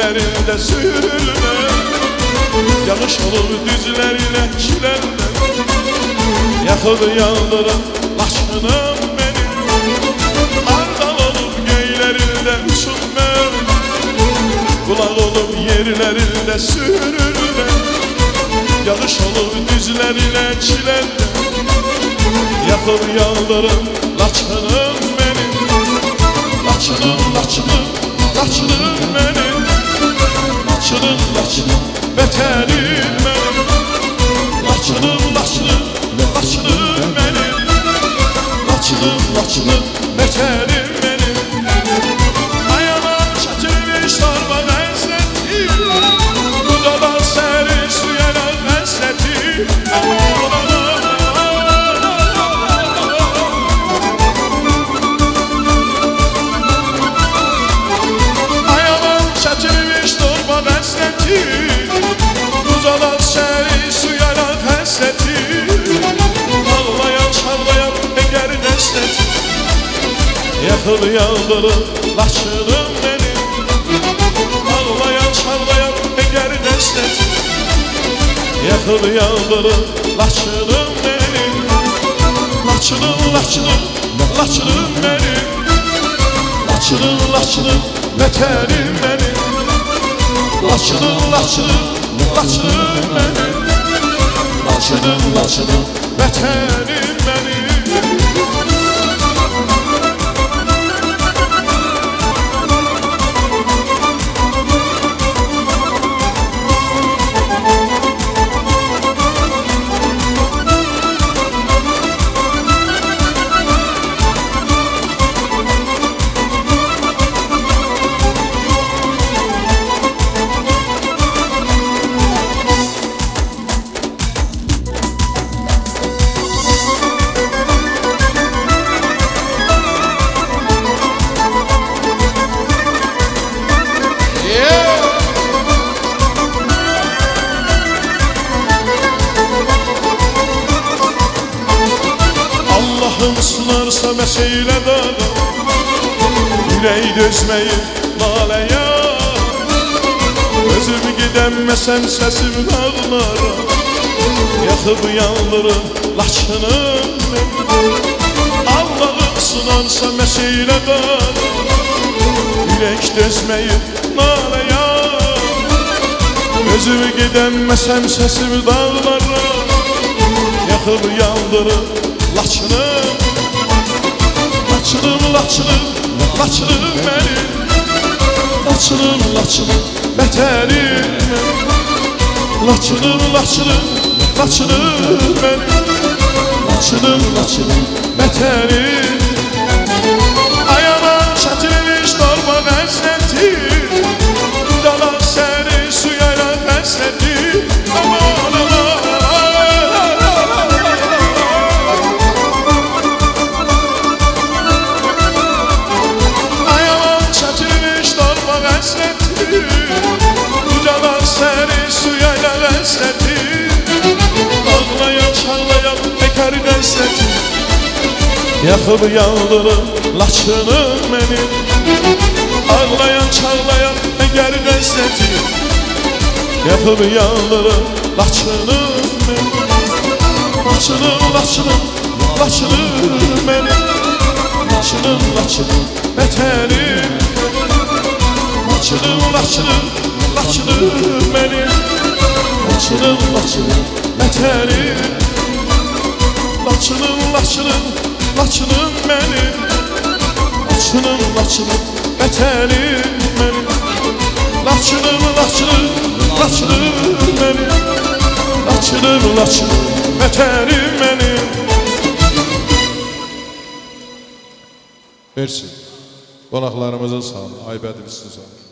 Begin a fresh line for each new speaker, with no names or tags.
üzerinde sürüne. Yağış olur düzlerine çilerle. Yakıp yağdırın Laçınım benim. Ardal olup göylerinde uçurma. Kulak olup yerlerinde sürüne. Yağış olur düzlerine çilerle. Yakıp yağdırın Laçınım benim. Laçınım, Laçınım, Laçınım benim. Laçınım, Laçınım, beterim benim. Laçınım, Laçınım, Laçınım benim. Laçınım, Laçınım, beterim benim. Ayaman çatırmış torba benzetti. Dudadan serin suyanan benzetti. Uzanan seni suyaran hasreti. Ağlayan çağlayan eğer nesneti. Yakıp yağdırın Laçınım benim. Ağlayan çağlayan eğer nesneti. Yakıp yağdırın Laçınım benim. Laçınım, Laçınım, Laçınım benim. Laçınım, Laçınım, beterim benim. Laçınım, Laçınım, Laçınım benim. Laçınım, Laçınım, beterim benim. Allah'ım sınarsa mesele dağa. Yüreği dözmeyip laleye. Özüm gidemmesem sesim dağlara. Yakıp yağdırın Laçınım benim. Allah'ım sınarsa mesele dağa. Yürek dözmeyip laleye. Özüm gidemmesem sesim dağlara. Yakıp yağdırın Laçınım, Laçınım, Laçınım, Laçınım benim. Laçınım, Laçınım, beterim benim. Laçınım, Laçınım, Laçınım benim. Laçınım, Laçınım, beterim. Ayaman çatırmış torba benzetti. Dalan seni suyayla benzetti. Aman aman. Ucadan seni suyayla lezzeti. Ağlayan çağlayan bekar lezzeti. Yakıp yağdırın Laçınım benim. Ağlayan çağlayan bekar lezzeti. Yakıp yağdırın Laçınım benim. Laçınım, Laçınım, Laçınım benim. Laçınım, Laçınım, beterim. Laçınım, Laçınım, Laçınım benim. Laçınım, Laçınım, beterim. Laçınım, Laçınım, Laçınım benim. Laçınım, Laçınım, beterim benim. Laçınım, Laçınım, Laçınım benim. Laçınım, Laçınım, beterim benim. Versin. Qonaqlarımızın sağ olun, aybədi bilsin sağ olun.